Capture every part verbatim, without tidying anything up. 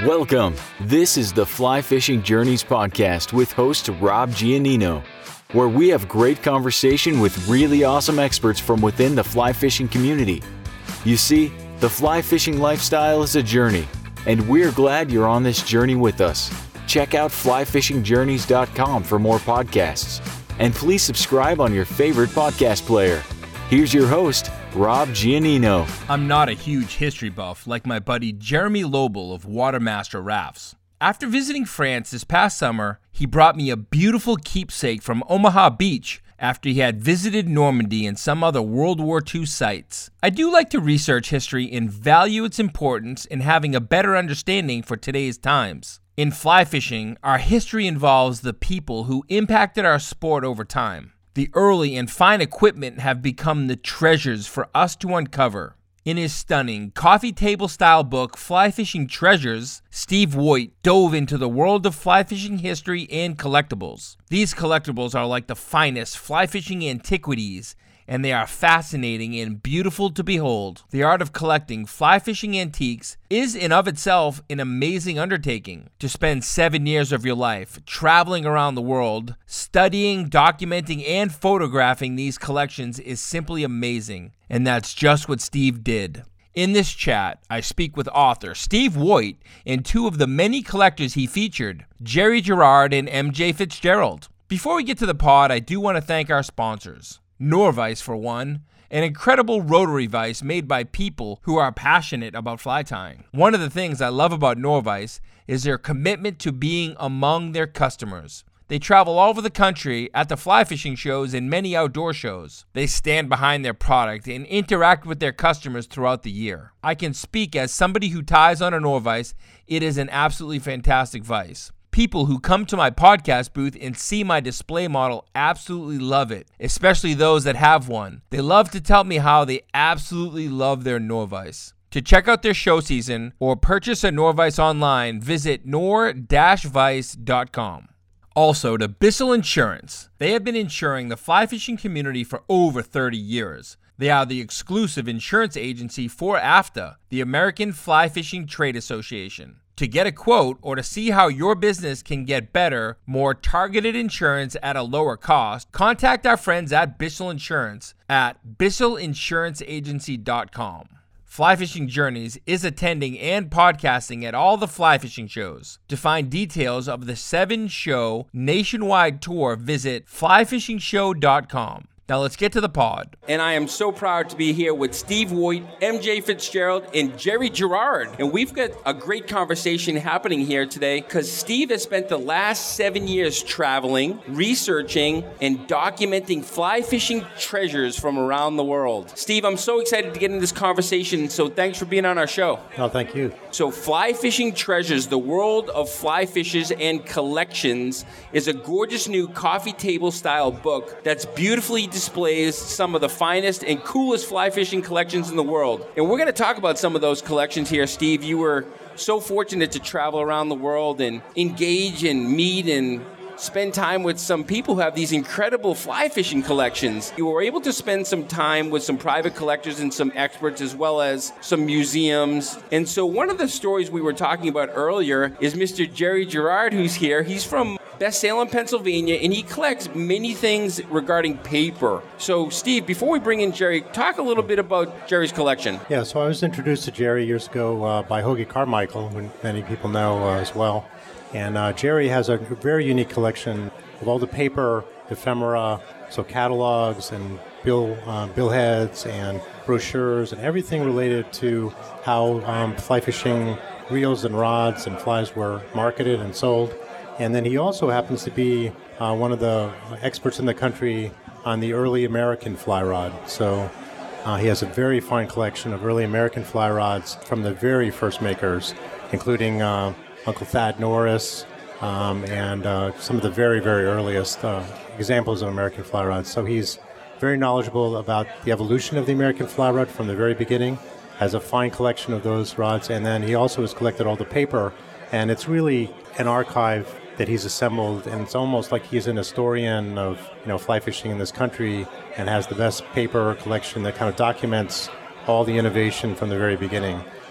Welcome. This is the Fly Fishing Journeys podcast with host Rob Giannino, where we have great conversation with really awesome experts from within the fly fishing community. You see, the fly fishing lifestyle is a journey, and we're glad you're on this journey with us. Check out fly fishing journeys dot com for more podcasts, and please subscribe on your favorite podcast player. Here's your host, Rob Giannino. I'm not a huge history buff like my buddy Jeremy Lobel of Watermaster Rafts. After visiting France this past summer, he brought me a beautiful keepsake from Omaha Beach after he had visited Normandy and some other World War Two sites. I do like to research history and value its importance in having a better understanding for today's times. In fly fishing, our history involves the people who impacted our sport over time. The early and fine equipment have become the treasures for us to uncover. In his stunning coffee table style book, Fly Fishing Treasures, Steve Voigt dove into the world of fly fishing history and collectibles. These collectibles are like the finest fly fishing antiquities, and they are fascinating and beautiful to behold. The art of collecting fly fishing antiques is in of itself an amazing undertaking. To spend seven years of your life traveling around the world, studying, documenting, and photographing these collections is simply amazing. And that's just what Steve did. In this chat, I speak with author Steve Voigt and two of the many collectors he featured, Jerry Gerard and M J Fitzgerald. Before we get to the pod, I do want to thank our sponsors. Norvise, for one, an incredible rotary vise made by people who are passionate about fly tying. One of the things I love about Norvise is their commitment to being among their customers. They travel all over the country at the fly fishing shows and many outdoor shows. They stand behind their product and interact with their customers throughout the year. I can speak as somebody who ties on a Norvise. It is an absolutely fantastic vise. People who come to my podcast booth and see my display model absolutely love it, especially those that have one. They love to tell me how they absolutely love their Norvise. To check out their show season or purchase a Norvise online, visit nor dash vice dot com. Also, to Bissell Insurance. They have been insuring the fly fishing community for over thirty years. They are the exclusive insurance agency for A F T A, the American Fly Fishing Trade Association. To get a quote or to see how your business can get better, more targeted insurance at a lower cost, contact our friends at Bissell Insurance at bissell insurance agency dot com. Fly Fishing Journeys is attending and podcasting at all the fly fishing shows. To find details of the seven-show nationwide tour, visit fly fishing show dot com. Now let's get to the pod. And I am so proud to be here with Steve Voigt, M J Fitzgerald, and Jerry Gerard. And we've got a great conversation happening here today because Steve has spent the last seven years traveling, researching, and documenting fly fishing treasures from around the world. Steve, I'm so excited to get in this conversation, so thanks for being on our show. Oh, thank you. So Fly Fishing Treasures, the World of Fly Fishes and Collections, is a gorgeous new coffee table style book that's beautifully displays some of the finest and coolest fly fishing collections in the world. And we're going to talk about some of those collections here, Steve. You were so fortunate to travel around the world and engage and meet and spend time with some people who have these incredible fly fishing collections. You were able to spend some time with some private collectors and some experts as well as some museums. And so one of the stories we were talking about earlier is Mister Jerry Gerard, who's here. He's from Best Salem, Pennsylvania, and he collects many things regarding paper. So, Steve, before we bring in Jerry, talk a little bit about Jerry's collection. Yeah, so I was introduced to Jerry years ago uh, by Hoagie Carmichael, who many people know uh, as well. And uh, Jerry has a very unique collection of all the paper ephemera, so catalogs and bill uh, billheads and brochures and everything related to how um, fly fishing reels and rods and flies were marketed and sold. And then he also happens to be uh, one of the experts in the country on the early American fly rod. So uh, he has a very fine collection of early American fly rods from the very first makers, including uh, Uncle Thad Norris um, and uh, some of the very, very earliest uh, examples of American fly rods. So he's very knowledgeable about the evolution of the American fly rod from the very beginning, has a fine collection of those rods, and then he also has collected all the paper. And it's really an archive that he's assembled, and it's almost like he's an historian of, you know, fly fishing in this country and has the best paper collection that kind of documents all the innovation from the very beginning.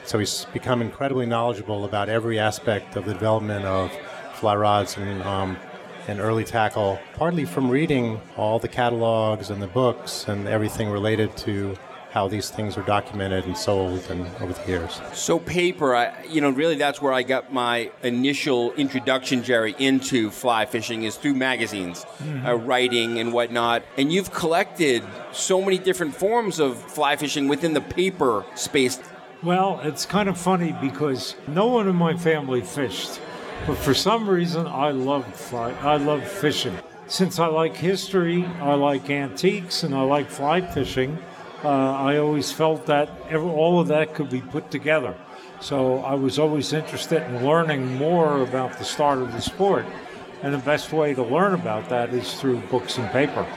So he's become incredibly knowledgeable about every aspect of the development of fly rods and um, and early tackle, partly from reading all the catalogs and the books and everything related to how these things are documented and sold and over the years. So paper, I, you know, really that's where I got my initial introduction, Jerry, into fly fishing is through magazines, mm-hmm. uh, writing and whatnot. And you've collected so many different forms of fly fishing within the paper space. Well, it's kind of funny because no one in my family fished, but for some reason I loved fly. I loved fishing. Since I like history, I like antiques, and I like fly fishing. Uh, I always felt that every, all of that could be put together. So I was always interested in learning more about the start of the sport. And the best way to learn about that is through books and paper.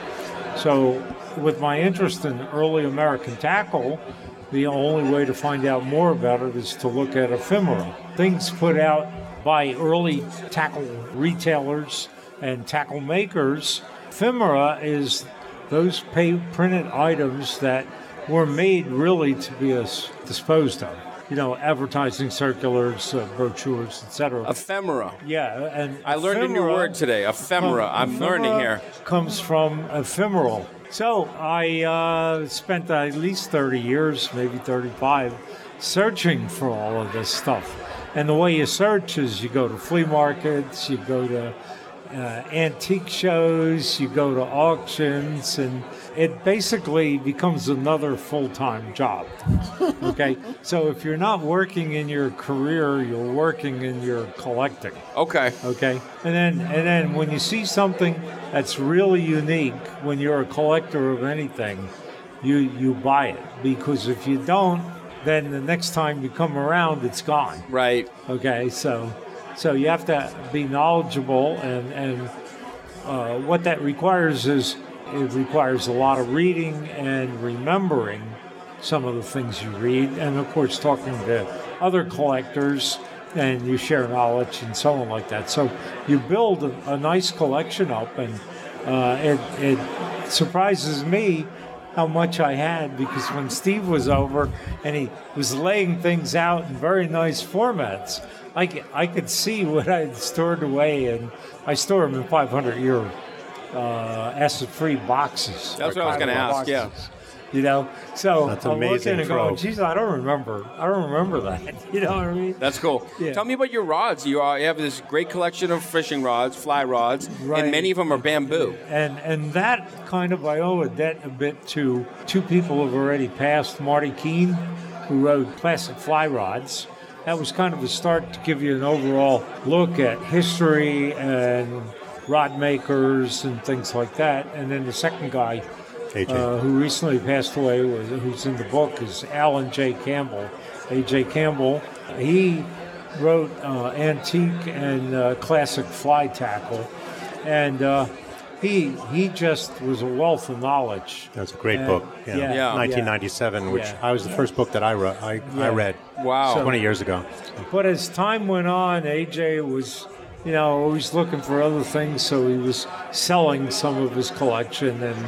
So with my interest in early American tackle, the only way to find out more about it is to look at ephemera. Things put out by early tackle retailers and tackle makers. Ephemera is those pay, printed items that were made really to be uh, disposed of. You know, advertising circulars, uh, brochures, et cetera. Ephemera. Yeah, and I learned a new word today. Ephemera. Com- I'm ephemera learning here. Comes from ephemeral. So I uh, spent at least thirty years, maybe thirty-five, searching for all of this stuff. And the way you search is you go to flea markets, you go to Uh, antique shows, you go to auctions, and it basically becomes another full-time job. Okay? So if you're not working in your career, you're working in your collecting. Okay. Okay? And then and then when you see something that's really unique, when you're a collector of anything, you you buy it. Because if you don't, then the next time you come around, it's gone. Right. Okay, so So you have to be knowledgeable, and, and uh, what that requires is it requires a lot of reading and remembering some of the things you read, and of course talking to other collectors, and you share knowledge and so on like that. So you build a, a nice collection up, and uh, it, it surprises me how much I had, because when Steve was over and he was laying things out in very nice formats, I, I could see what I had stored away, and I store them in five hundred year uh, acid-free boxes. That's what I was going to ask, boxes, yeah. You know, so That's I'm amazing looking and going, trove. geez, I don't remember. I don't remember that. You know what I mean? That's cool. Yeah. Tell me about your rods. You, are, you have this great collection of fishing rods, fly rods, Right. and many of them are bamboo. And and that kind of, I owe a debt a bit to two people who have already passed. Marty Keene, who wrote Classic Fly Rods. That was kind of a start to give you an overall look at history and rod makers and things like that. And then the second guy, A J. Uh, who recently passed away, was, who's in the book, is Alan J. Campbell. A J. Campbell. He wrote uh, Antique and uh, Classic Fly Tackle. And uh, he he just was a wealth of knowledge. That's a great And- book. Yeah. yeah, Yeah. nineteen ninety-seven, which Yeah. I was the first book that I wrote. I, I Yeah. read Wow. So- twenty years ago. But as time went on, A J was, you know, always looking for other things, so he was selling some of his collection, and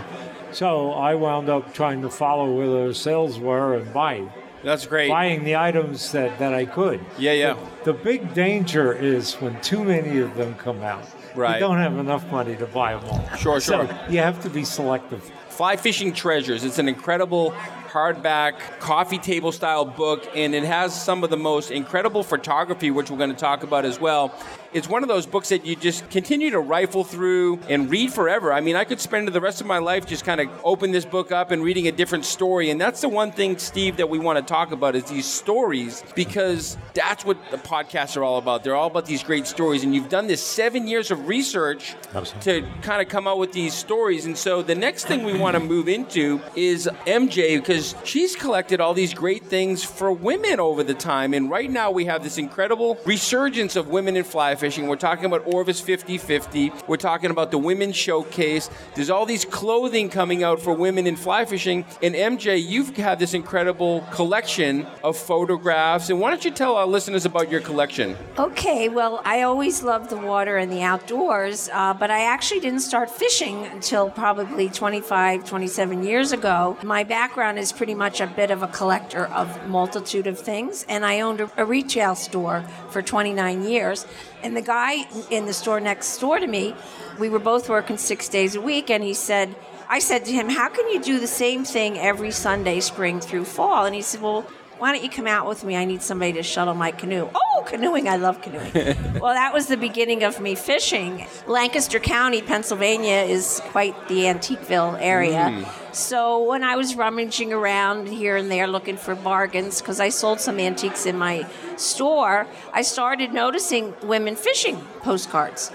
so I wound up trying to follow where the sales were and buying. That's great. Buying the items that, that I could. Yeah, yeah. The, the big danger is when too many of them come out. Right. You don't have enough money to buy them all. Sure, So sure. you have to be selective. Fly Fishing Treasures. It's an incredible hardback, coffee table style book, and it has some of the most incredible photography, which we're going to talk about as well. It's one of those books that you just continue to rifle through and read forever. I mean, I could spend the rest of my life just kind of open this book up and reading a different story. And that's the one thing, Steve, that we want to talk about is these stories, because that's what the podcasts are all about. They're all about these great stories. And you've done this seven years of research Absolutely. to kind of come out with these stories. And so the next thing we want to move into is M J, because she's collected all these great things for women over the time. And right now we have this incredible resurgence of women in fly fishing. We're talking about Orvis fifty fifty. We're talking about the Women's Showcase. There's all these clothing coming out for women in fly fishing. And M J, you've had this incredible collection of photographs. And why don't you tell our listeners about your collection? Okay, well, I always loved the water and the outdoors, uh, but I actually didn't start fishing until probably twenty-five, twenty-seven years ago. My background is was pretty much a bit of a collector of multitude of things, and I owned a, a retail store for twenty-nine years. And the guy in the store next door to me, we were both working six days a week, and he said, I said to him, how can you do the same thing every Sunday, spring through fall? And he said, well, why don't you come out with me? I need somebody to shuttle my canoe. Oh, canoeing. I love canoeing. Well, that was the beginning of me fishing. Lancaster County, Pennsylvania is quite the Antiqueville area. Mm. So when I was rummaging around here and there looking for bargains, because I sold some antiques in my store, I started noticing women fishing postcards.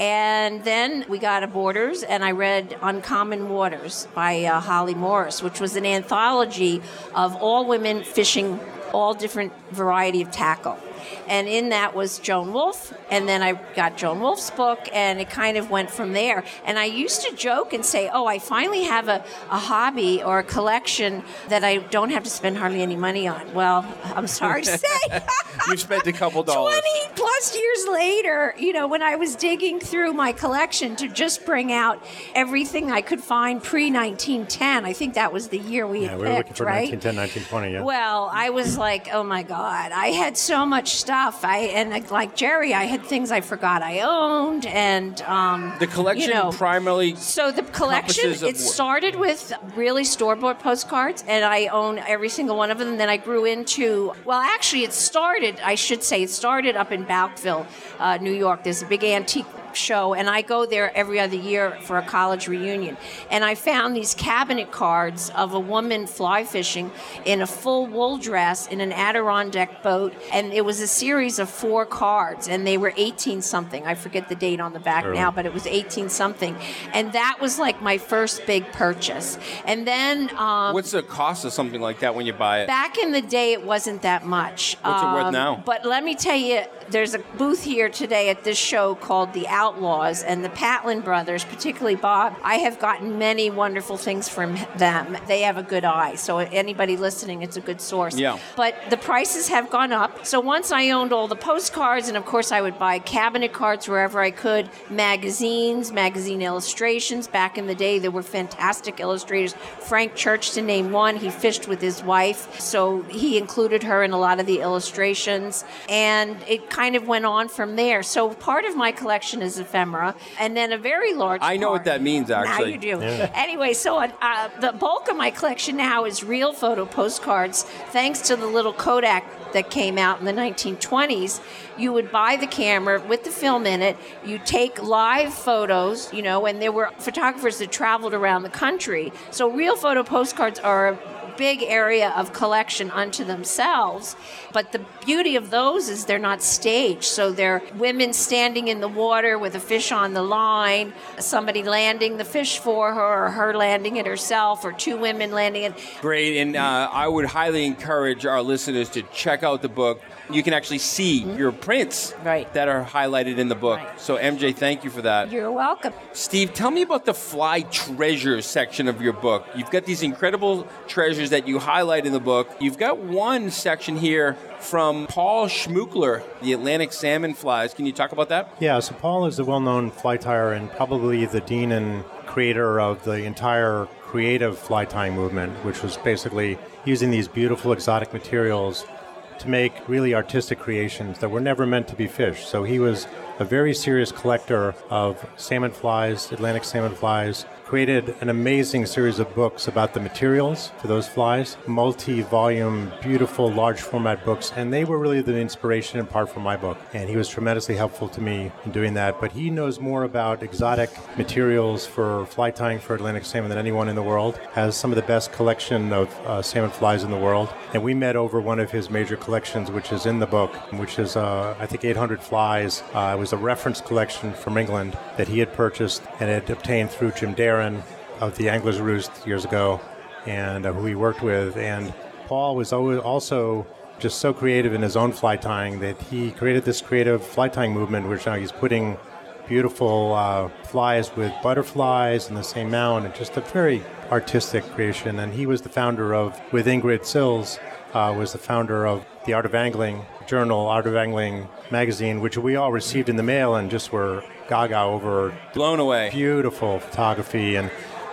And then we got a Borders, and I read Uncommon Waters by uh, Holly Morris, which was an anthology of all women fishing all different variety of tackle. And in that was Joan Wolfe, and then I got Joan Wolfe's book, and it kind of went from there. And I used to joke and say, oh, I finally have a, a hobby or a collection that I don't have to spend hardly any money on. Well, I'm sorry to say. You spent a couple dollars. twenty plus years later, you know, when I was digging through my collection to just bring out everything I could find pre nineteen ten, I think that was the year we yeah, had we picked, were looking for right? nineteen ten, nineteen twenty, yeah. Well, I was like, oh my God, I had so much stuff. I and like Jerry, I had things I forgot I owned, and um, the collection you know, primarily. So the collection it started with really store-bought postcards, and I own every single one of them. And then I grew into well, actually, it started. I should say it started up in Balkville, uh, New York. There's a big antique show, and I go there every other year for a college reunion. And I found these cabinet cards of a woman fly fishing in a full wool dress in an Adirondack boat, and it was a series of four cards, and they were eighteen something. I forget the date on the back Early. now, but it was eighteen something. And that was like my first big purchase. And then um, what's the cost of something like that when you buy it? Back in the day, it wasn't that much. What's um, it worth now? But let me tell you, there's a booth here today at this show called the Outlaws, and the Patlin brothers, particularly Bob, I have gotten many wonderful things from them. They have a good eye, so anybody listening, it's a good source. Yeah. But the prices have gone up. So once I owned all the postcards, and of course I would buy cabinet cards wherever I could, magazines, magazine illustrations. Back in the day, there were fantastic illustrators. Frank Church, to name one, he fished with his wife, so he included her in a lot of the illustrations, and it kind of went on from there. So part of my collection is ephemera, and then a very large I know part, what that means, actually. Now you do. Yeah. Anyway, so uh, the bulk of my collection now is real photo postcards, thanks to the little Kodak that came out in the nineteen twenties. You would buy the camera with the film in it, you take live photos, you know, and there were photographers that traveled around the country. So real photo postcards are a big area of collection unto themselves, but the beauty of those is they're not staged. So they're women standing in the water with a fish on the line, somebody landing the fish for her, or her landing it herself, or two women landing it. Great, and uh, I would highly encourage our listeners to check out the book. You can actually see mm-hmm. your prints right. that are highlighted in the book. Right. So M J, thank you for that. You're welcome. Steve, tell me about the fly treasures section of your book. You've got these incredible treasures that you highlight in the book. You've got one section here from Paul Schmuckler, the Atlantic salmon flies. Can you talk about that? Yeah, so Paul is a well-known fly tyer and probably the dean and creator of the entire creative fly tying movement, which was basically using these beautiful exotic materials to make really artistic creations that were never meant to be fished. So he was a very serious collector of salmon flies, Atlantic salmon flies, created an amazing series of books about the materials for those flies, multi-volume, beautiful, large format books, and they were really the inspiration in part for my book. And he was tremendously helpful to me in doing that. But he knows more about exotic materials for fly tying for Atlantic salmon than anyone in the world, has some of the best collection of uh, salmon flies in the world. And we met over one of his major collections, which is in the book, which is, uh, I think, eight hundred flies. Uh, it was a reference collection from England that he had purchased and had obtained through Jim Darren of the Angler's Roost years ago, and uh, who he worked with. And Paul was always also just so creative in his own fly tying that he created this creative fly tying movement, which now he's putting beautiful uh, flies with butterflies in the same mound, and just a very artistic creation. And he was the founder of, with Ingrid Sills, uh, was the founder of the Art of Angling journal, Art of Angling magazine, which we all received in the mail and just were gaga over. Blown away. Beautiful photography. And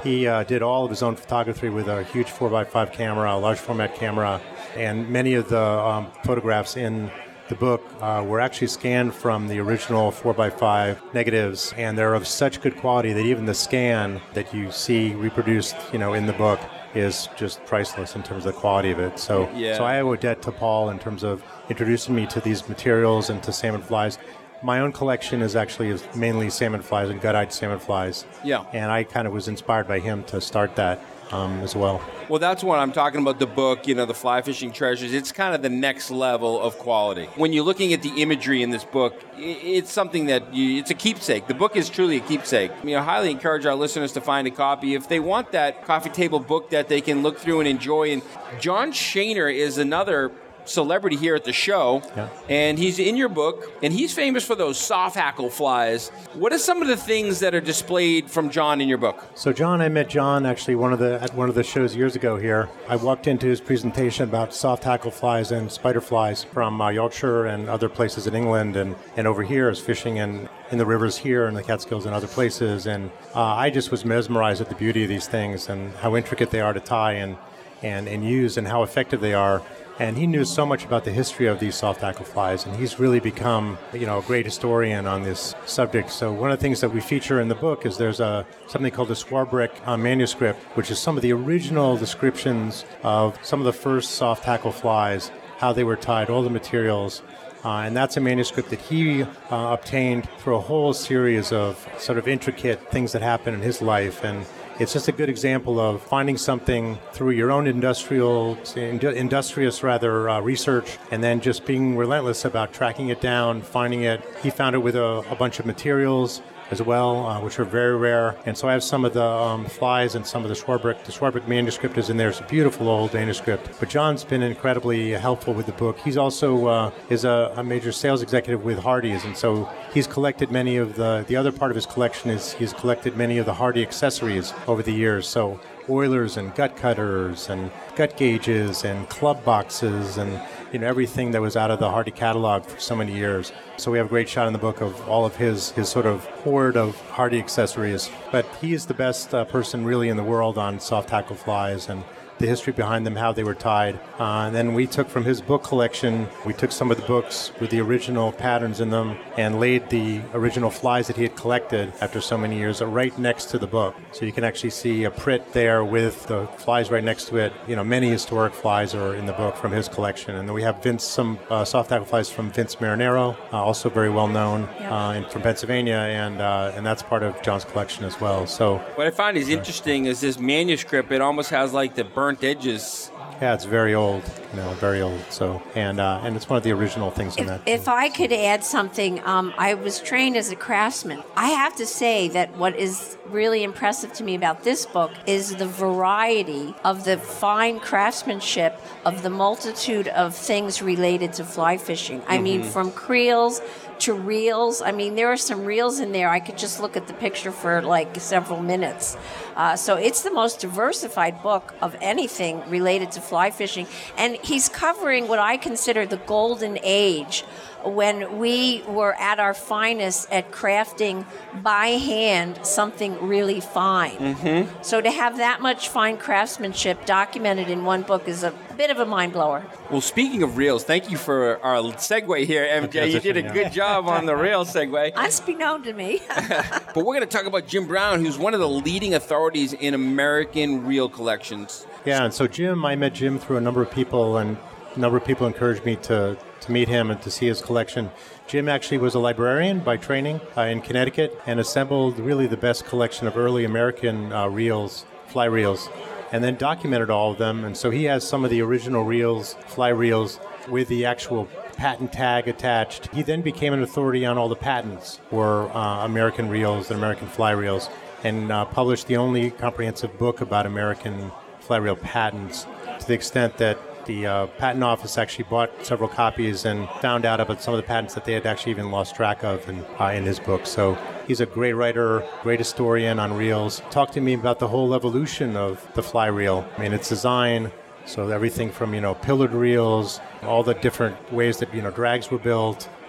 He uh, did all of his own photography with a huge four by five camera, a large format camera, and many of the um, photographs in the book uh, were actually scanned from the original four by five negatives, and they're of such good quality that even the scan that you see reproduced, you know, in the book is just priceless in terms of the quality of it. So, yeah. so I owe a debt to Paul in terms of introducing me to these materials and to salmon flies. My own collection is actually is mainly salmon flies and gut-eyed salmon flies. Yeah. And I kind of was inspired by him to start that um, as well. Well, that's what I'm talking about, the book, you know, the Fly Fishing Treasures. It's kind of the next level of quality. When you're looking at the imagery in this book, it's something that you, it's a keepsake. The book is truly a keepsake. I mean, I highly encourage our listeners to find a copy. If they want that coffee table book that they can look through and enjoy. And John Shaner is another celebrity here at the show, yeah. and he's in your book, and he's famous for those soft hackle flies. What are some of the things that are displayed from John in your book? So John, I met John actually one of the at one of the shows years ago here. I walked into his presentation about soft hackle flies and spider flies from uh, Yorkshire and other places in England, and, and over here is fishing in, in the rivers here in the Catskills and other places, and uh, I just was mesmerized at the beauty of these things and how intricate they are to tie and, and, and use and how effective they are. And he knew so much about the history of these soft hackle flies, and he's really become, you know, a great historian on this subject. So one of the things that we feature in the book is there's a something called the Swarbrick uh, manuscript, which is some of the original descriptions of some of the first soft hackle flies, how they were tied, all the materials. Uh, and that's a manuscript that he uh, obtained through a whole series of sort of intricate things that happened in his life. And it's just a good example of finding something through your own industrial, industrious rather, uh, research, and then just being relentless about tracking it down, finding it. He found it with a, a bunch of materials as well, uh, which are very rare. And so I have some of the um, flies and some of the Swarbrick. The Swarbrick manuscript is in there. It's a beautiful old manuscript. But John's been incredibly helpful with the book. He's also uh, is a, a major sales executive with Hardee's, and so he's collected many of the, the other part of his collection is he's collected many of the Hardee accessories over the years. So oilers and gut cutters and gut gauges and club boxes and you know everything that was out of the Hardee catalog for so many years. So we have a great shot in the book of all of his his sort of hoard of Hardee accessories. But he is the best uh, person really in the world on soft hackle flies and the history behind them, how they were tied. Uh, and then we took from his book collection, we took some of the books with the original patterns in them and laid the original flies that he had collected after so many years right next to the book. So you can actually see a print there with the flies right next to it. You know, many historic flies are in the book from his collection. And then we have Vince, some uh, soft hackle flies from Vince Marinero, uh, also very well known yeah. uh, and from Pennsylvania, and uh, and that's part of John's collection as well. So what I find is interesting is this manuscript. It almost has like the burnt edges. Yeah, it's very old, you know, very old. So, and uh, and it's one of the original things in if, that. If I could add something, um, I was trained as a craftsman. I have to say that what is really impressive to me about this book is the variety of the fine craftsmanship of the multitude of things related to fly fishing. I mm-hmm. mean, from creels to reels. I mean, there are some reels in there. I could just look at the picture for like several minutes. Uh, so it's the most diversified book of anything related to fly fishing. And he's covering what I consider the golden age when we were at our finest at crafting by hand something really fine. Mm-hmm. So to have that much fine craftsmanship documented in one book is a bit of a mind blower. Well, speaking of reels, thank you for our segue here, M J. You did a good job on the reel segue. Unbeknown to me. But we're going to talk about Jim Brown, who's one of the leading authorities in American reel collections. Yeah, and so Jim, I met Jim through a number of people, and a number of people encouraged me to, to meet him and to see his collection. Jim actually was a librarian by training uh, in Connecticut and assembled really the best collection of early American uh, reels, fly reels, and then documented all of them. And so he has some of the original reels, fly reels, with the actual patent tag attached. He then became an authority on all the patents for uh, American reels and American fly reels, and uh, published the only comprehensive book about American fly reel patents, to the extent that the uh, patent office actually bought several copies and found out about some of the patents that they had actually even lost track of in, uh, in his book. So he's a great writer, great historian on reels. Talked to me about the whole evolution of the fly reel. I mean, its design, so everything from, you know, pillared reels, all the different ways that, you know, drags were built,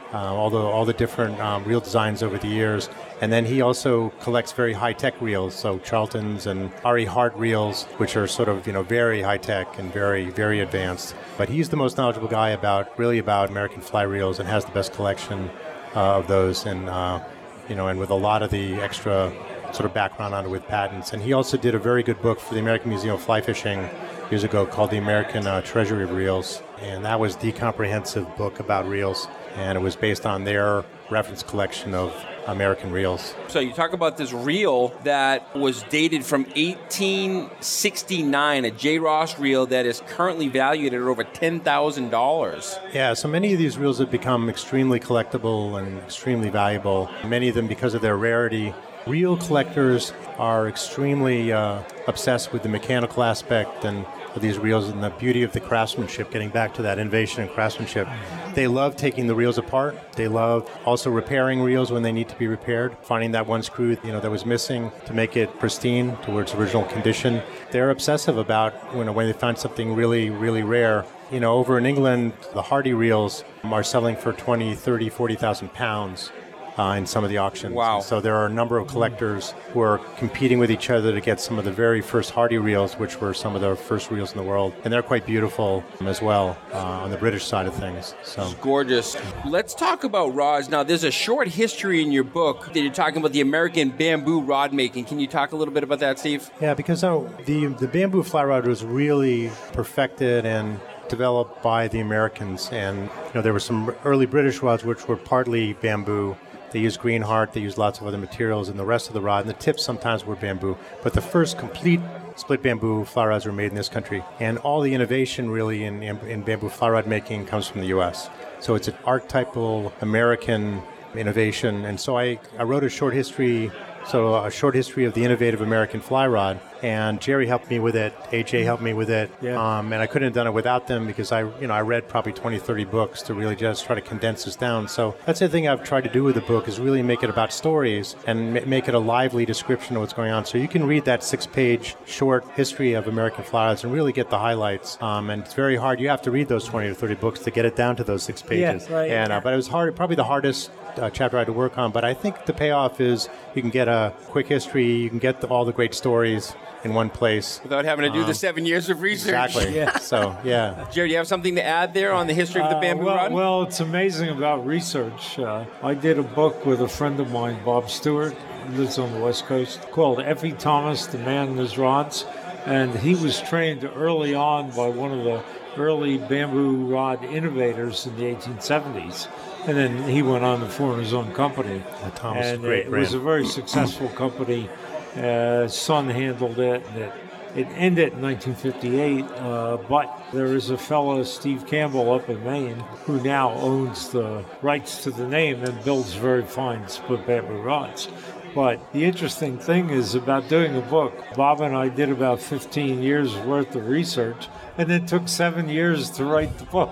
uh, all the all the different um, reel designs over the years. And then he also collects very high-tech reels, so Charltons and R E Hart reels, which are sort of, you know, very high-tech and very, very advanced. But he's the most knowledgeable guy about, really about American fly reels and has the best collection uh, of those, and, uh, you know, and with a lot of the extra sort of background on it with patents. And he also did a very good book for the American Museum of Fly Fishing years ago called The American uh, Treasury of Reels. And that was the comprehensive book about reels. And it was based on their reference collection of American reels. So you talk about this reel that was dated from eighteen sixty-nine, a J. Ross reel that is currently valued at over ten thousand dollars. Yeah, so many of these reels have become extremely collectible and extremely valuable, many of them because of their rarity. Reel collectors are extremely uh, obsessed with the mechanical aspect and of these reels and the beauty of the craftsmanship, getting back to that innovation and craftsmanship. They love taking the reels apart. They love also repairing reels when they need to be repaired, finding that one screw, you know, that was missing to make it pristine to its original condition. They're obsessive about, you know, when they find something really, really rare. You know, over in England, the Hardy reels are selling for twenty, thirty, forty thousand pounds. Uh, in some of the auctions. Wow. And so there are a number of collectors who are competing with each other to get some of the very first Hardy reels, which were some of the first reels in the world. And they're quite beautiful as well uh, on the British side of things. So gorgeous. Let's talk about rods. Now, there's a short history in your book that you're talking about the American bamboo rod making. Can you talk a little bit about that, Steve? Yeah, because uh, the, the bamboo fly rod was really perfected and developed by the Americans. And you know, there were some early British rods which were partly bamboo. They used green heart, they used lots of other materials, and the rest of the rod, and the tips sometimes were bamboo. But the first complete split bamboo fly rods were made in this country. And all the innovation really in, in, in bamboo fly rod making comes from the U S. So it's an archetypal American innovation. And so I, I wrote a short history, so a short history of the innovative American fly rod. And Jerry helped me with it. A J helped me with it. Yeah. Um, and I couldn't have done it without them because I, you know, I read probably twenty, thirty books to really just try to condense this down. So that's the thing I've tried to do with the book is really make it about stories and m- make it a lively description of what's going on. So you can read that six-page short history of American fly rods and really get the highlights. Um, and it's very hard. You have to read those twenty or thirty books to get it down to those six pages. Yeah, right. And uh, but it was hard, probably the hardest uh, chapter I had to work on. But I think the payoff is you can get a quick history, you can get the, all the great stories in one place. Without having to do Um, the seven years of research. Exactly. Yeah. So, yeah. Jerry, do you have something to add there on the history of the bamboo Uh, well, rod? well, it's amazing about research. Uh, I did a book with a friend of mine, Bob Stewart, who lives on the West Coast, called Effie Thomas, The Man and His Rods. And he was trained early on by one of the early bamboo rod innovators in the eighteen seventies. And then he went on to form his own company. Uh, Thomas, and great it was brand. a very successful company. Uh, his son handled it, and it, it ended in nineteen fifty-eight. Uh, but there is a fellow, Steve Campbell, up in Maine, who now owns the rights to the name and builds very fine split bamboo rods. But the interesting thing is about doing a book, Bob and I did about fifteen years worth of research, and it took seven years to write the book.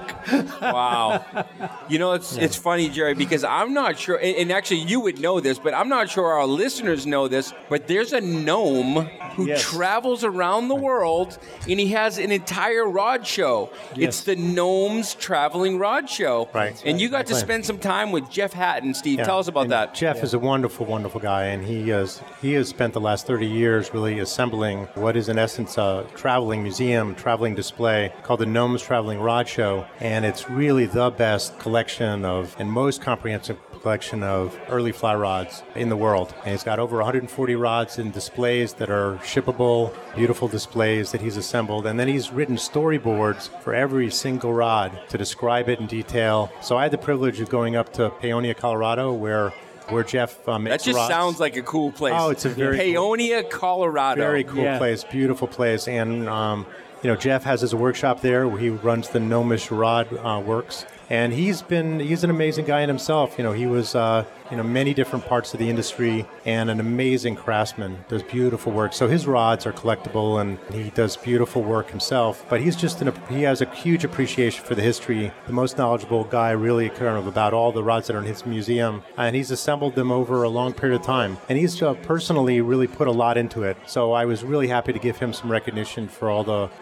Wow. You know, it's it's funny, Jerry, because I'm not sure, and, and actually you would know this, but I'm not sure our listeners know this, but there's a gnome who Yes. travels around the world, and he has an entire rod show. It's Yes. the Gnomes Traveling Rod Show. Right. And you got to Right. spend some time with Jeff Hatton, Steve. Yeah. Tell us about And that. Jeff is a wonderful, wonderful guy, and he has he has spent the last thirty years really assembling what is in essence a traveling museum, traveling display called the Gnomes Traveling Rod Show, and it's really the best collection of and most comprehensive collection of early fly rods in the world. And he's got over one hundred forty rods in displays that are shippable, beautiful displays that he's assembled. And then he's written storyboards for every single rod to describe it in detail. So I had the privilege of going up to Paonia, Colorado, where where Jeff uh, makes That just rods. sounds like a cool place. Oh, it's a very Paonia, Colorado. Very cool Yeah. place, beautiful place. And, um, you know, Jeff has his workshop there where he runs the Gnomish Rod uh, Works. And he's been, he's an amazing guy in himself. You know, he was, uh, you know, many different parts of the industry and an amazing craftsman, does beautiful work. So his rods are collectible and he does beautiful work himself. But he's just, an, he has a huge appreciation for the history, the most knowledgeable guy really kind of about all the rods that are in his museum. And he's assembled them over a long period of time. And he's uh, personally really put a lot into it. So I was really happy to give him some recognition for all the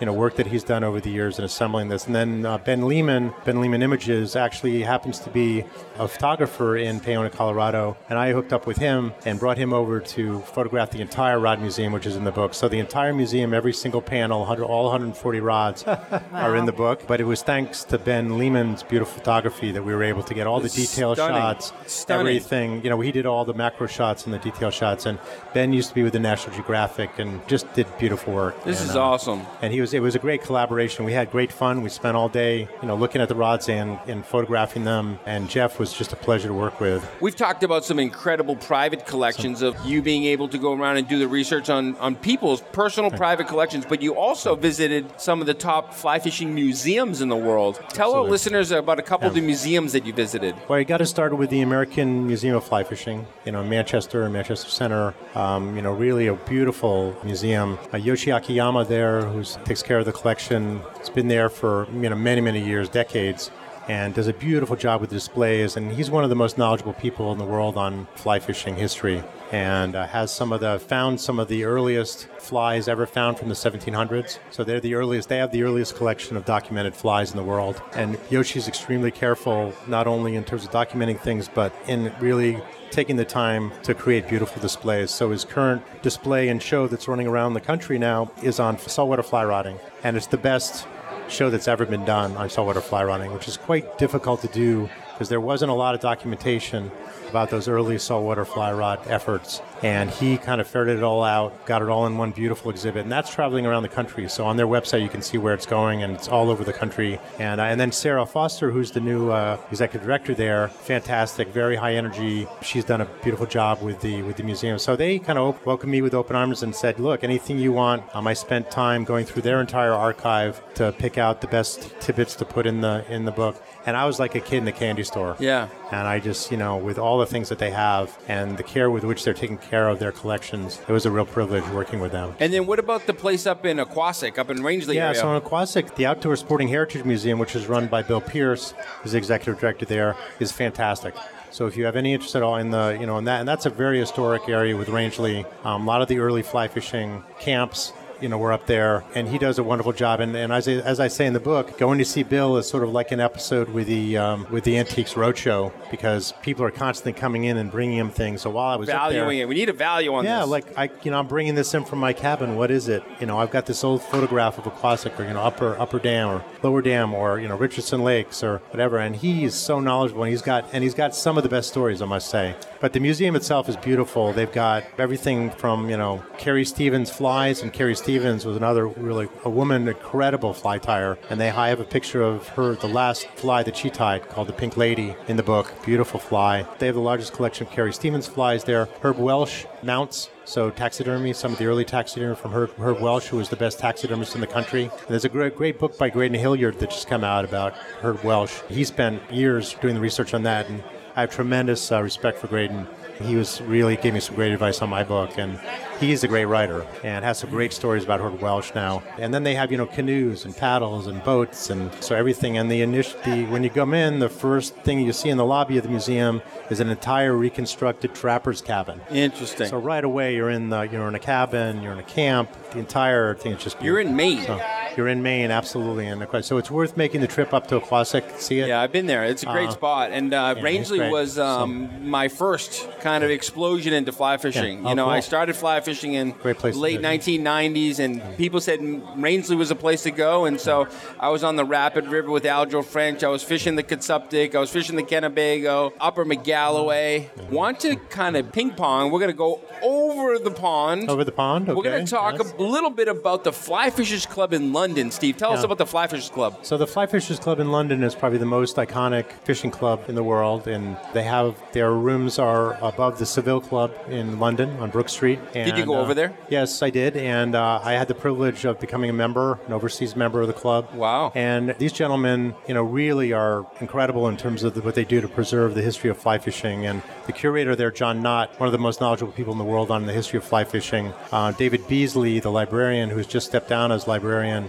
you know, work that he's done over the years in assembling this. And then uh, Ben Lehman, Ben Lehman Images, actually happens to be a photographer in Paonia, Colorado, and I hooked up with him and brought him over to photograph the entire rod museum, which is in the book. So the entire museum, every single panel, one hundred, all one hundred forty rods wow. are in the book. But it was thanks to Ben Lehman's beautiful photography that we were able to get all the detail Stunning. shots, Stunning. everything. You know, he did all the macro shots and the detail shots. And Ben used to be with the National Geographic and just did beautiful work. This and, is uh, awesome. And he was. It was a great collaboration. We had great fun. We spent all day, you know, looking at the rods and, and photographing them. And Jeff was just a pleasure to work with. We've talked about some incredible private collections of you being able to go around and do the research on, on people's personal okay. private collections, but you also visited some of the top fly fishing museums in the world. Tell Absolutely. our listeners about a couple yeah. of the museums that you visited. Well, you got to start with the American Museum of Fly Fishing, you know, in Manchester and Manchester Center. Um, you know, really a beautiful museum. Uh, Yoshi Akiyama there, who takes care of the collection, has been there for you know many, many years, decades, and does a beautiful job with displays. And he's one of the most knowledgeable people in the world on fly fishing history, and uh, has some of the found some of the earliest flies ever found from the seventeen hundreds. So they're the earliest. They have the earliest collection of documented flies in the world. And Yoshi's extremely careful, not only in terms of documenting things, but in really taking the time to create beautiful displays. So his current display and show that's running around the country now is on saltwater fly rotting, and it's the best show that's ever been done on saltwater fly rotting, which is quite difficult to do because there wasn't a lot of documentation about those early saltwater fly rod efforts. And he kind of ferreted it all out, got it all in one beautiful exhibit. And that's traveling around the country. So on their website, you can see where it's going, and it's all over the country. And uh, and then Sarah Foster, who's the new uh, executive director there, fantastic, very high energy. She's done a beautiful job with the with the museum. So they kind of op- welcomed me with open arms and said, look, anything you want. Um, I spent time going through their entire archive to pick out the best tidbits to put in the in the book. And I was like a kid in the candy store. Yeah. And I just, you know, with all the things that they have and the care with which they're taking care of their collections, it was a real privilege working with them. And then what about the place up in Aquasic, up in Rangeley yeah, area? Yeah, so in Aquasic, the Outdoor Sporting Heritage Museum, which is run by Bill Pierce, who's the executive director there, is fantastic. So if you have any interest at all in the, you know, in that, and that's a very historic area with Rangeley. Um, a lot of the early fly fishing camps, you know, we're up there, and he does a wonderful job. And, and as, I, as I say in the book, going to see Bill is sort of like an episode with the um, with the Antiques Roadshow, because people are constantly coming in and bringing him things. So while I was valuing up there, it, we need a value on yeah, this. Yeah, like I, you know, I'm bringing this in from my cabin. What is it? You know, I've got this old photograph of Aquasic, or you know, upper upper dam or lower dam, or you know, Richardson Lakes or whatever. And he is so knowledgeable, and he's got and he's got some of the best stories, I must say. But the museum itself is beautiful. They've got everything from, you know, Carrie Stevens flies, and Carrie Stevens was another really a woman, incredible fly tyer. And they I have a picture of her, the last fly that she tied, called the Pink Lady, in the book. Beautiful fly. They have the largest collection of Carrie Stevens flies there. Herb Welsh mounts. So taxidermy, some of the early taxidermy from Herb, Herb Welsh, who was the best taxidermist in the country. And there's a great, great book by Graydon Hilliard that just come out about Herb Welsh. He spent years doing the research on that, and I have tremendous uh, respect for Graydon. He was really gave me some great advice on my book, and he's a great writer and has some great stories about Herb Welsh now. And then they have, you know, canoes and paddles and boats, and so everything. And the initial, the, when you come in, the first thing you see in the lobby of the museum is an entire reconstructed trapper's cabin. Interesting. So right away you're in the, you're in a cabin, you're in a camp. The entire thing is just beautiful. You're in Maine. So, you're in Maine, absolutely. And so it's worth making the trip up to Aquasic, see it. Yeah, I've been there. It's a great uh, spot. And uh, yeah, Rangeley was um, so, my first kind of explosion into fly fishing. Yeah. Oh, you know, cool. I started fly fishing in late nineteen nineties, and yeah. people said Rangeley was a place to go. And so I was on the Rapid River with Aljo French. I was fishing the Kitsuptic. I was fishing the Kennebago, Upper McGalloway. Yeah. Want to kind of ping pong. We're going to go over the pond. Over the pond, okay. We're going to talk yes. a little bit about the Fly Fishers Club in London. Steve, tell yeah. us about the Fly Fishers Club. So the Fly Fishers Club in London is probably the most iconic fishing club in the world, and they have their rooms are above the Seville Club in London on Brook Street. And, did you go uh, over there? Yes, I did, and uh, I had the privilege of becoming a member, an overseas member of the club. Wow! And these gentlemen, you know, really are incredible in terms of the, what they do to preserve the history of fly fishing. And the curator there, John Knott, one of the most knowledgeable people in the world on the history of fly fishing. Uh, David Beasley, the librarian, who's just stepped down as librarian,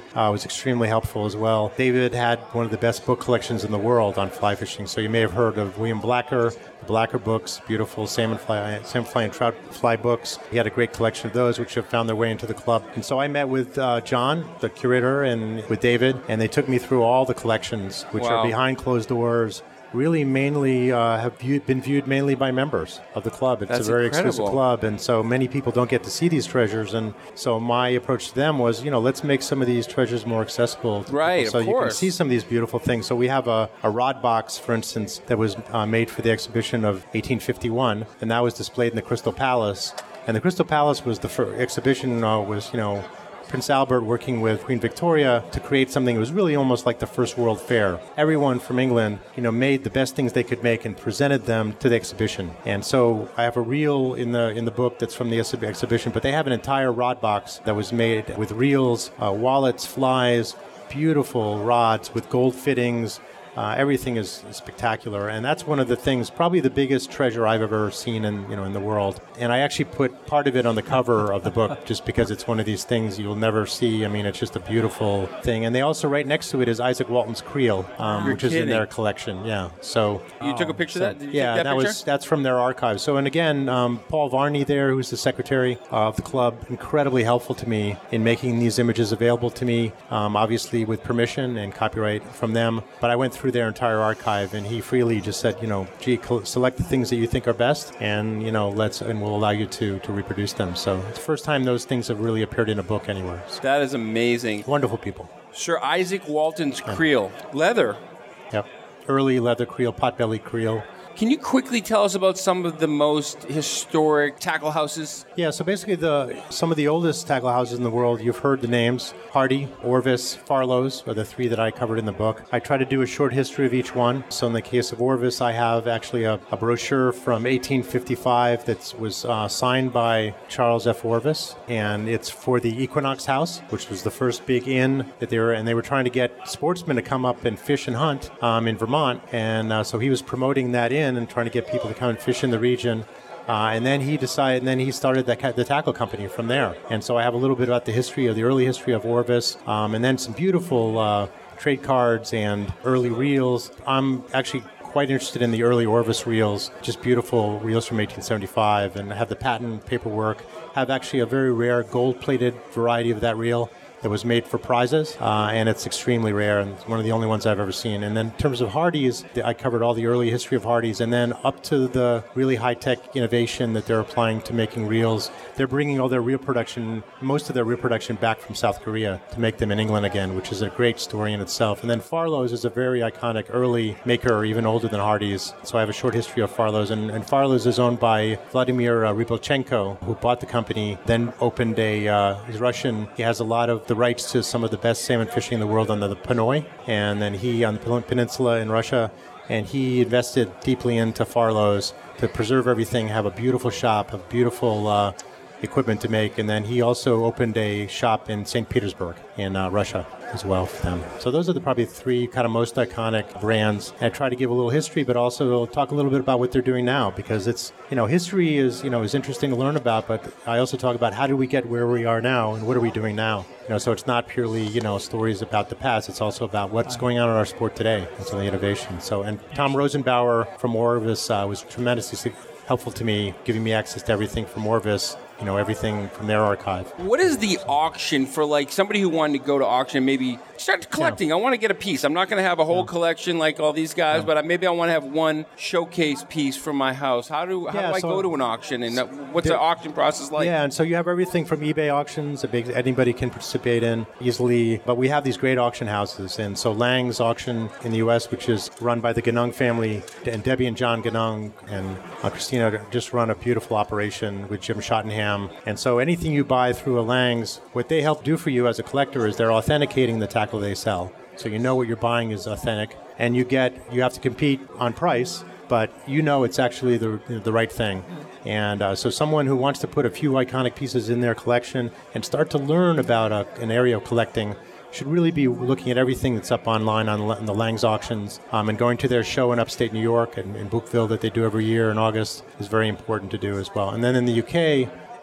uh, was extremely helpful as well. David had one of the best book collections in the world on fly fishing. So you may have heard of William Blacker, the Blacker books, beautiful salmon fly, salmon fly and trout fly books. He had a great collection of those, which have found their way into the club. And so I met with uh, John, the curator, and with David, and they took me through all the collections, which Wow. are behind closed doors. Really mainly uh, have viewed, been viewed mainly by members of the club. It's That's a very incredible. exclusive club, and so many people don't get to see these treasures. And so my approach to them was, you know, let's make some of these treasures more accessible to Right, people so of you can course. see some of these beautiful things. So we have a, a rod box, for instance, that was uh, made for the exhibition of eighteen fifty-one, and that was displayed in the Crystal Palace. And the Crystal Palace was the first exhibition uh, was, you know, Prince Albert working with Queen Victoria to create something that was really almost like the first World Fair. Everyone from England, you know, made the best things they could make and presented them to the exhibition. And so I have a reel in the in the book that's from the exhi- exhibition, but they have an entire rod box that was made with reels, uh, wallets, flies, beautiful rods with gold fittings. Uh, everything is spectacular, and that's one of the things, probably the biggest treasure I've ever seen in you know in the world. And I actually put part of it on the cover of the book, just because it's one of these things you'll never see. I mean, it's just a beautiful thing. And they also, right next to it, is Isaac Walton's creel, um, You're which is in kidding. their collection. Yeah. So You took a picture of that? Did you yeah, take that, that picture? was that's from their archives. So, and again, um, Paul Varney there, who's the secretary of the club, incredibly helpful to me in making these images available to me, um, obviously with permission and copyright from them. But I went through their entire archive, and he freely just said, you know, gee, col- select the things that you think are best, and you know, let's and we'll allow you to to reproduce them. So it's the first time those things have really appeared in a book anywhere. So, That is amazing. wonderful people. Sir Isaac Walton's creel. Leather. Yep. Early leather creel, potbelly creel. Can you quickly tell us about some of the most historic tackle houses? Yeah, so basically the some of the oldest tackle houses in the world, you've heard the names. Hardy, Orvis, Farlow's are the three that I covered in the book. I try to do a short history of each one. So in the case of Orvis, I have actually a, a brochure from eighteen fifty-five that was uh, signed by Charles F. Orvis, and it's for the Equinox House, which was the first big inn that they were, and they were trying to get sportsmen to come up and fish and hunt um, in Vermont, and uh, so he was promoting that inn and trying to get people to come and fish in the region. Uh, and then he decided, and then he started the, the tackle company from there. And so I have a little bit about the history of the early history of Orvis, um, and then some beautiful uh, trade cards and early reels. I'm actually quite interested in the early Orvis reels, just beautiful reels from eighteen seventy-five, and I have the patent paperwork. I have actually a very rare gold-plated variety of that reel that was made for prizes, uh, and it's extremely rare, and it's one of the only ones I've ever seen. And then in terms of Hardy's, I covered all the early history of Hardy's, and then up to the really high-tech innovation that they're applying to making reels. They're bringing all their reel production, most of their reel production back from South Korea to make them in England again, which is a great story in itself. And then Farlow's is a very iconic early maker, even older than Hardy's. So I have a short history of Farlow's, and, and Farlow's is owned by Vladimir uh, Rybelchenko, who bought the company, then opened a, uh, he's Russian, he has a lot of the rights to some of the best salmon fishing in the world on the, the Panoy, and then he on the peninsula in Russia, and he invested deeply into Farlow's to preserve everything, have a beautiful shop, a beautiful uh, equipment to make, and then he also opened a shop in Saint Petersburg in uh, Russia as well for them. So those are the probably three kind of most iconic brands. And I try to give a little history, but also talk a little bit about what they're doing now, because it's, you know, history is, you know, is interesting to learn about, but I also talk about how do we get where we are now and what are we doing now. You know, so it's not purely, you know, stories about the past. It's also about what's going on in our sport today and some of the innovation. So, and Tom Rosenbauer from Orvis uh, was tremendously helpful to me, giving me access to everything from Orvis, you know, everything from their archive. What is the auction for, like, somebody who wanted to go to auction and maybe start collecting? Yeah. I want to get a piece. I'm not going to have a whole yeah. collection like all these guys, yeah. but maybe I want to have one showcase piece from my house. How do how yeah, do I so go to an auction, and what's the auction process like? Yeah, and so you have everything from eBay auctions that big, anybody can participate in easily, but we have these great auction houses. And so Lang's auction in the U S, which is run by the Ganong family, and Debbie and John Ganong and uh, Christina just run a beautiful operation with Jim Schottenham. And so anything you buy through a Lang's, what they help do for you as a collector is they're authenticating the tackle they sell. So you know what you're buying is authentic, and you get you have to compete on price, but you know it's actually the the right thing. And uh, so someone who wants to put a few iconic pieces in their collection and start to learn about a, an area of collecting should really be looking at everything that's up online on, on the Lang's auctions, um, and going to their show in upstate New York and in Bookville that they do every year in August is very important to do as well. And then in the U K,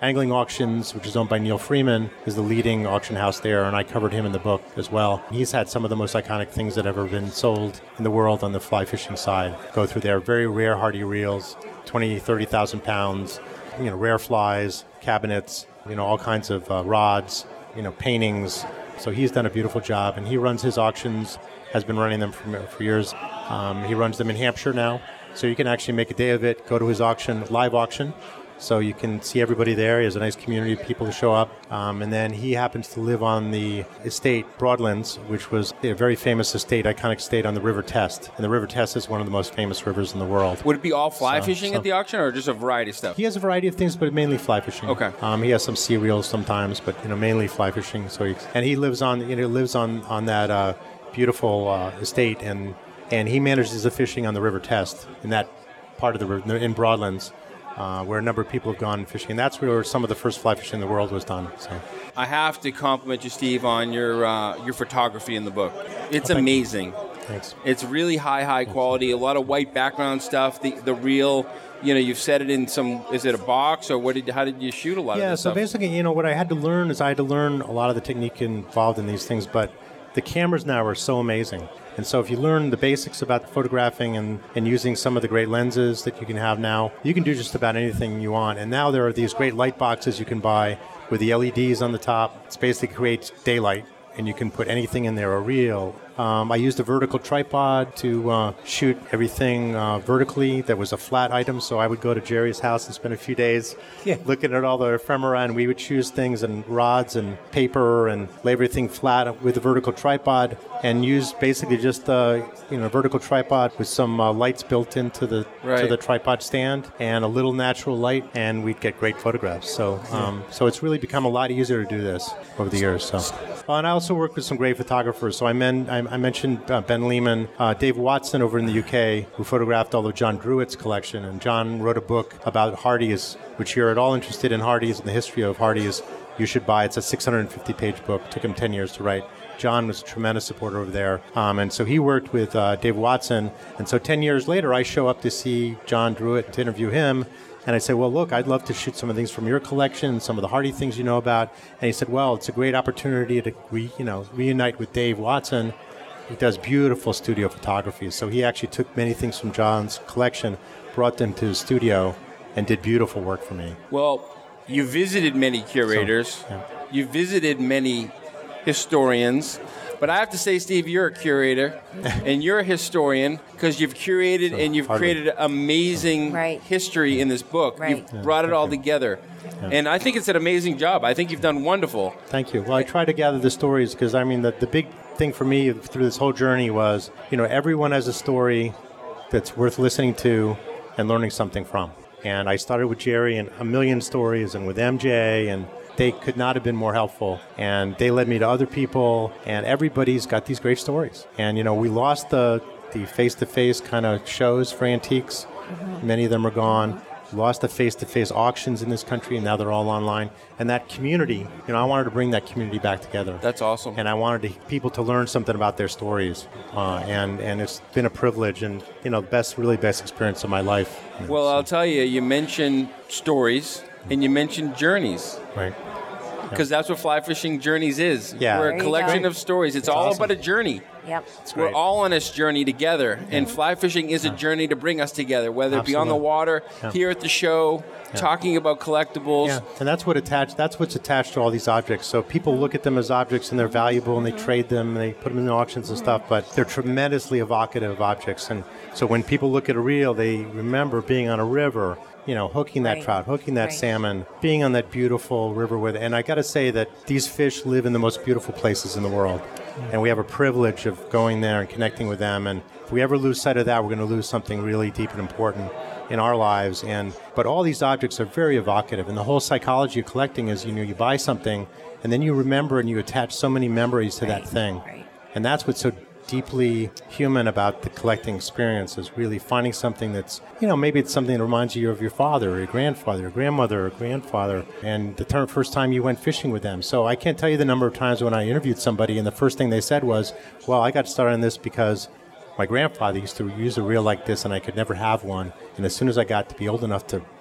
Angling Auctions, which is owned by Neil Freeman, is the leading auction house there, and I covered him in the book as well. He's had some of the most iconic things that have ever been sold in the world on the fly fishing side. Go through there, very rare hardy reels, twenty, thirty thousand pounds, you know, rare flies, cabinets, you know, all kinds of uh, rods, you know, paintings. So he's done a beautiful job, and he runs his auctions, has been running them for, for years. Um, he runs them in Hampshire now, so you can actually make a day of it, go to his auction, live auction, so you can see everybody there. He has a nice community of people who show up. Um, and then he happens to live on the estate Broadlands, which was a very famous estate, iconic estate on the River Test. And the River Test is one of the most famous rivers in the world. Would it be all fly So- fishing so- at the auction, or just a variety of stuff? He has a variety of things, but mainly fly fishing. Okay. Um, he has some sea reels sometimes, but you know mainly fly fishing. So he, and he lives on you know lives on on that uh, beautiful uh, estate, and and he manages the fishing on the River Test in that part of the river in Broadlands, uh, where a number of people have gone fishing. And that's where some of the first fly fishing in the world was done. So I have to compliment you, Steve, on your uh, your photography in the book. It's Oh, thank you. amazing. thanks. It's really high, high quality. A lot of white background stuff. The the real, you know, you've set it in some. Is it a box, or what did? How did you shoot a lot Yeah, of this so stuff? basically, you know, what I had to learn is I had to learn a lot of the technique involved in these things, but the cameras now are so amazing. And so if you learn the basics about photographing and, and using some of the great lenses that you can have now, you can do just about anything you want. And now there are these great light boxes you can buy with the L E Ds on the top. It's basically creates daylight, and you can put anything in there, a reel. Um, I used a vertical tripod to uh, shoot everything uh, vertically that was a flat item. So I would go to Jerry's house and spend a few days Yeah. looking at all the ephemera, and we would choose things and rods and paper and lay everything flat with a vertical tripod, and use basically just uh, you know a vertical tripod with some uh, lights built into the to Right. the tripod stand and a little natural light, and we'd get great photographs. So um, so it's really become a lot easier to do this over the years. So. Uh, and I also work with some great photographers. So I, men, I, I mentioned uh, Ben Lehman, uh, Dave Watson over in the U K, who photographed all of John Druitt's collection. And John wrote a book about Hardy's, which you're at all interested in Hardy's and the history of Hardy's, you should buy. It's a six hundred fifty page book. Took him ten years to write. John was a tremendous supporter over there. Um, and so he worked with uh, Dave Watson. And so ten years later, I show up to see John Druitt to interview him. And I said, well, look, I'd love to shoot some of the things from your collection, some of the Hardy things you know about. And he said, well, it's a great opportunity to re, you know, reunite with Dave Watson. He does beautiful studio photography. So he actually took many things from John's collection, brought them to his studio, and did beautiful work for me. Well, you visited many curators. So, yeah. You visited many historians. But I have to say, Steve, you're a curator and you're a historian because you've curated So, and you've hardly. created amazing Right. history in this book. Right. You've Yeah, brought it thank all you. together. And I think it's an amazing job. I think you've done wonderful. Thank you. Well, I try to gather the stories because, I mean, the, the big thing for me through this whole journey was, you know, everyone has a story that's worth listening to and learning something from. And I started with Jerry and a million stories, and with M J, and they could not have been more helpful. And they led me to other people, and everybody's got these great stories. And, you know, we lost the, the face-to-face kind of shows for antiques. Many of them are gone. We lost the face-to-face auctions in this country, and now they're all online. And that community, you know, I wanted to bring that community back together. That's awesome. And I wanted to, people to learn something about their stories. Uh, and, and it's been a privilege and, you know, best, really best experience of my life. You know, Well, so, I'll tell you, you mentioned stories and you mentioned journeys. right. Because that's what Fly Fishing Journeys is. Yeah. We're There a you collection go. of stories. It's, It's all awesome. about a journey. Yep. We're great. all on this journey together, and fly fishing is a journey to bring us together, whether it be on the Absolutely. water, Yeah. here at the show, talking about collectibles. Yeah, and that's what attached. That's what's attached to all these objects. So people look at them as objects, and they're valuable, and they trade them, and they put them in auctions and stuff. But they're tremendously evocative objects, and so when people look at a reel, they remember being on a river, you know, hooking that Right. trout, hooking that Right. salmon, being on that beautiful river with. And I got to say that these fish live in the most beautiful places in the world, and we have a privilege of going there and connecting with them. And if we ever lose sight of that, we're going to lose something really deep and important in our lives. And but all these objects are very evocative, and the whole psychology of collecting is, you know, you buy something and then you remember and you attach so many memories to that Right, thing. right. And that's what's so deeply human about the collecting experience, is really finding something that's, you know, maybe it's something that reminds you of your father or your grandfather or grandmother or grandfather, and the term, first time you went fishing with them. So I can't tell you the number of times when I interviewed somebody and the first thing they said was, well, I got started on this because my grandfather used to use a reel like this and I could never have one. And as soon as I got to be old enough to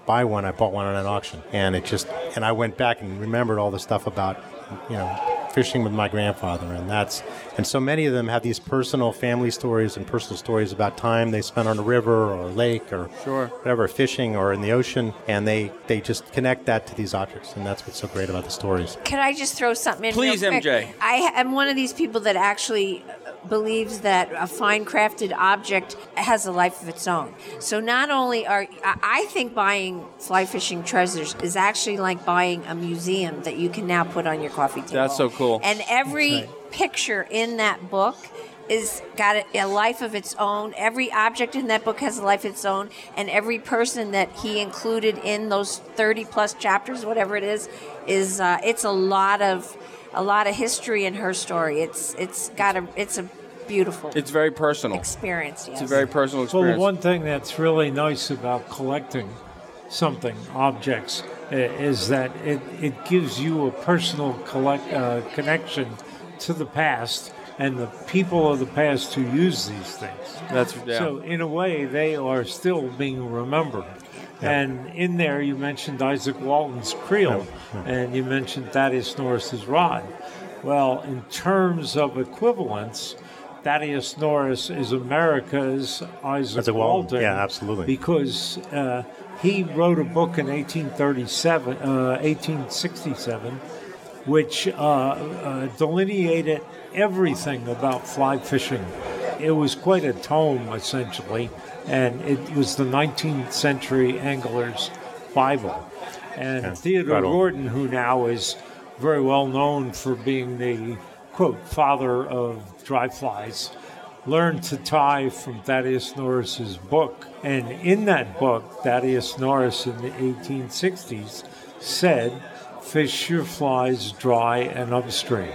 buy one. I bought one at an auction, and it just and I went back and remembered all the stuff about, you know, fishing with my grandfather, and that's and so many of them have these personal family stories and personal stories about time they spent on a river or a lake or Sure. whatever, fishing or in the ocean, and they they just connect that to these objects, and that's what's so great about the stories. Can I just throw something in? Please, real quick? M J. I am one of these people that actually believes that a fine crafted object has a life of its own. So not only are I I think buying fly fishing treasures is actually like buying a museum that you can now put on your coffee table. That's so cool. And every picture in that book is got a, a life of its own. Every object in that book has a life of its own, and every person that he included in those thirty plus chapters, whatever it is, is uh, it's a lot of a lot of history in her story. It's it's got a it's a beautiful It's very personal. experience. Yes. It's a very personal Well, experience. the one thing that's really nice about collecting something, objects, i- is that it, it gives you a personal collect, uh, connection to the past and the people of the past who use these things. That's yeah. So in a way, they are still being remembered. And in there, you mentioned Isaac Walton's creel, and you mentioned Thaddeus Norris's rod. Well, in terms of equivalence, Thaddeus Norris is America's Isaac, Isaac Walton, Walton. yeah, absolutely. Because uh, he wrote a book in eighteen thirty-seven, uh, eighteen sixty-seven, which uh, uh, delineated everything about fly fishing. It was quite a tome, essentially, and it was the nineteenth century angler's Bible. And Yeah, Theodore incredible. Gordon, who now is very well known for being the, quote, father of dry flies, learned to tie from Thaddeus Norris's book. And in that book, Thaddeus Norris in the eighteen sixties said, fish your flies dry and upstream.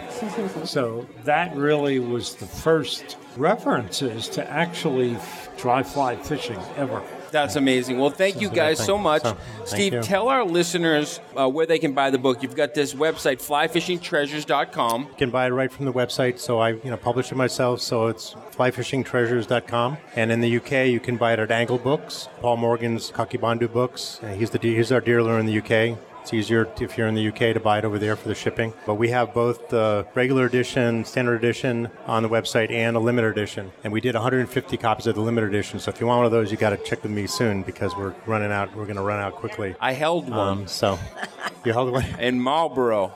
So that really was the first references to actually dry fly fishing ever. That's amazing. Well, thank you guys so much. So, thank Steve, you. tell our listeners uh, where they can buy the book. You've got this website, fly fishing treasures dot com. You can buy it right from the website. So I, you know, publish it myself. So it's fly fishing treasures dot com. And in the U K, you can buy it at Angle Books. Paul Morgan's Kakibandhu Books. Uh, He's the he's our dealer in the U K. It's easier if you're in the U K to buy it over there for the shipping. But we have both the regular edition, standard edition on the website and a limited edition. And we did one hundred fifty copies of the limited edition. So if you want one of those, you got to check with me soon because we're running out. We're going to run out quickly. I held one Um, so you held one. in Marlboro.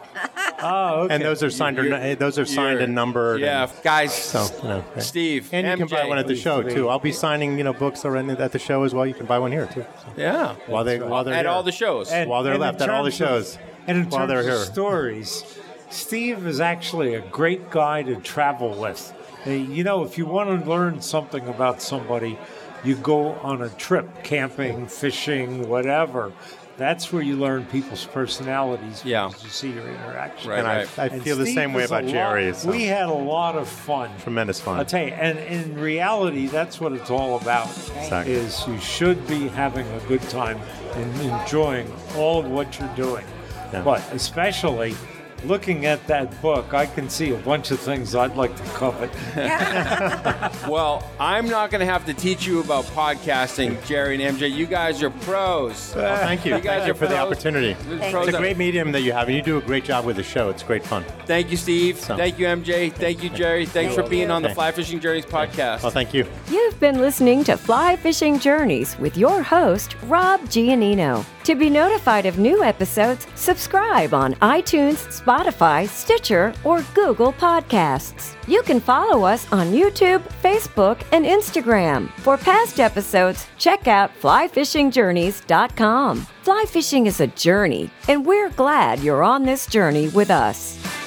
Oh, okay. And those are signed. You- or, those are signed You're- and numbered. Yeah, and- guys. So, you know, right. Steve, And you M can J. buy one at the show too. I'll be signing, you know, books already at the show as well. You can buy one here too. So, Yeah. while they while they're At here. all the shows. And- while they're and in left at all the terms of- shows. And in while terms they're of here. stories, Steve is actually a great guy to travel with. Uh, You know, if you want to learn something about somebody, you go on a trip, camping, fishing, whatever. That's where you learn people's personalities. Yeah. because You see your interaction. Right, And I, I And feel the Steve same way is a about lot- Jerry. So. We had a lot of fun. Tremendous fun. I'll tell you, and in reality, that's what it's all about. Exactly. Is you should be having a good time and enjoying all of what you're doing. Yeah. But especially looking at that book, I can see a bunch of things I'd like to covet. Well, I'm not going to have to teach you about podcasting, Jerry and M J. You guys are pros. Well, thank you. You guys Thank you are for the pros. opportunity. Thank Pros It's a are- great medium that you have, and you do a great job with the show. It's great fun. Thank you, Steve. So- Thank you, M J. Thank you, Jerry. Thanks for being on the Okay. Fly Fishing Journeys podcast. Well, thank you. You've been listening to Fly Fishing Journeys with your host, Rob Giannino. To be notified of new episodes, subscribe on iTunes, Spotify, Stitcher, or Google Podcasts. You can follow us on YouTube, Facebook, and Instagram. For past episodes, check out fly fishing journeys dot com. Fly fishing is a journey, and we're glad you're on this journey with us.